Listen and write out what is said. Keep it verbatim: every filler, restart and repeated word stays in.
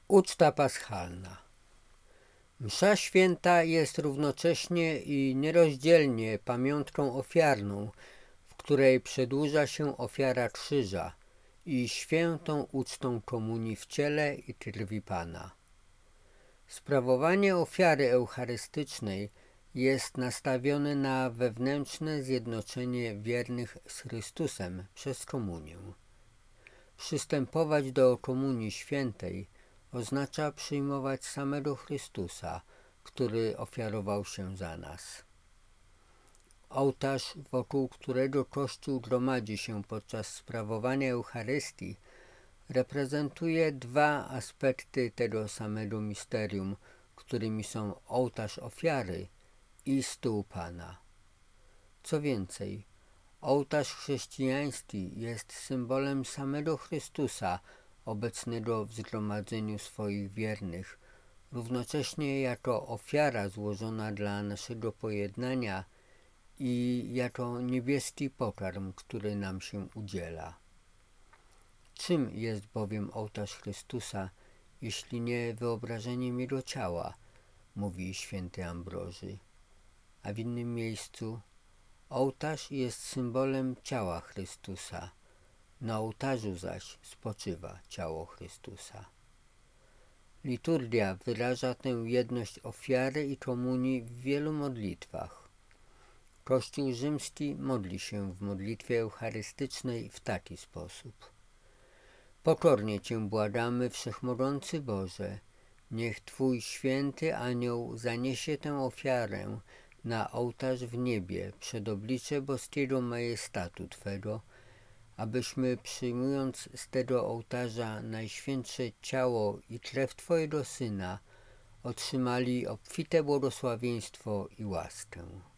Uczta paschalna. Msza święta jest równocześnie i nierozdzielnie pamiątką ofiarną, w której przedłuża się ofiara krzyża i świętą ucztą komunii w ciele i krwi Pana. Sprawowanie ofiary eucharystycznej jest nastawione na wewnętrzne zjednoczenie wiernych z Chrystusem przez komunię. Przystępować do komunii świętej oznacza przyjmować samego Chrystusa, który ofiarował się za nas. Ołtarz, wokół którego Kościół gromadzi się podczas sprawowania Eucharystii, reprezentuje dwa aspekty tego samego misterium, którymi są ołtarz ofiary i stół Pana. Co więcej, ołtarz chrześcijański jest symbolem samego Chrystusa, obecnego w zgromadzeniu swoich wiernych, równocześnie jako ofiara złożona dla naszego pojednania i jako niebieski pokarm, który nam się udziela. Czym jest bowiem ołtarz Chrystusa, jeśli nie wyobrażeniem Jego ciała, mówi święty Ambroży. A w innym miejscu: ołtarz jest symbolem ciała Chrystusa, na ołtarzu zaś spoczywa ciało Chrystusa. Liturgia wyraża tę jedność ofiary i komunii w wielu modlitwach. Kościół rzymski modli się w modlitwie eucharystycznej w taki sposób: pokornie Cię błagamy, Wszechmogący Boże, niech Twój święty anioł zaniesie tę ofiarę na ołtarz w niebie przed oblicze boskiego majestatu Twego, abyśmy, przyjmując z tego ołtarza najświętsze ciało i krew Twojego Syna, otrzymali obfite błogosławieństwo i łaskę.